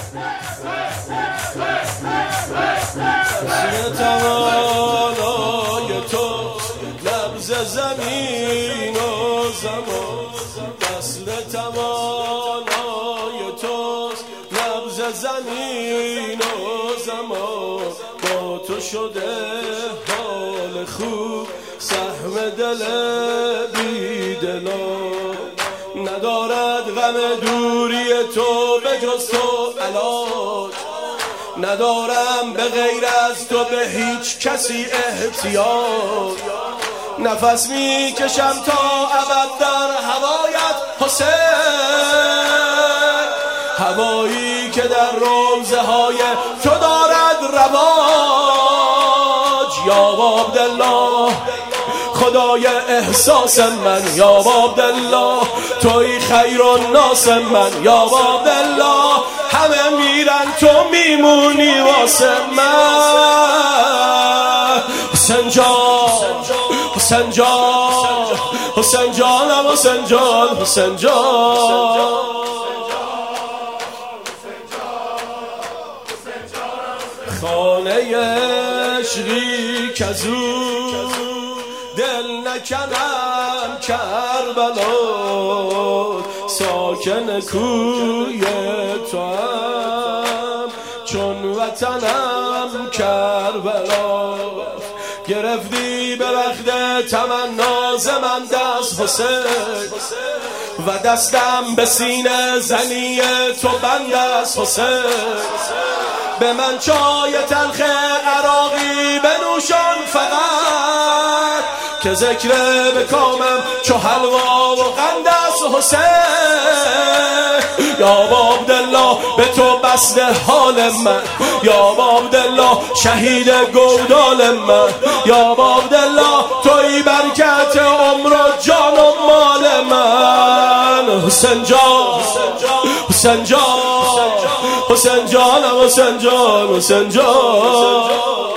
توانای تو نبض زمین و زمان، فصل توانای تو نبض زمین و زمان. با تو شده حال خوب سهم دل بیدلان، ندارد غم دوری تو به جز تو علاج، ندارم به غیر از تو به هیچ کسی احتیاج. نفس می کشم تا ابد در هوایت حسین، هوایی که در روزه های تو دارد رواج. یا عبدالله خدای احساس من، یا عبدالله توی خیر الناس من، یا عبدالله همه میرن تو میمونی واسه من. حسین جان حسین جان حسین جانم حسین جان حسین جان. خانه عشقی کزو دل نکنم کربلا، ساکن کوی تو هم چون وطنم کربلا. گرفتی به وقت تمنا ز من دست حسین، و دستم به سینه زنی تو بند است حسین. به من چای تلخ عراقی بنوشان فقط، که ذکر به کامم چو حلوا و قند است حسین. یا عبدالله به تو بسته حال من، یا عبدالله شهید گودال من، یا عبدالله توی برکت عمر و جان و مال من. حسین جان حسین جان حسین جانم حسین جان حسین جان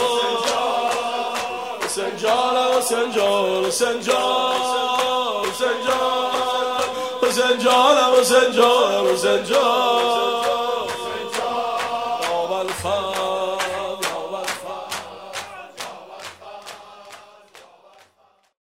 حسین جانم حسین جان حسین جان حسین جان حسین جانم حسین جان حسین جان.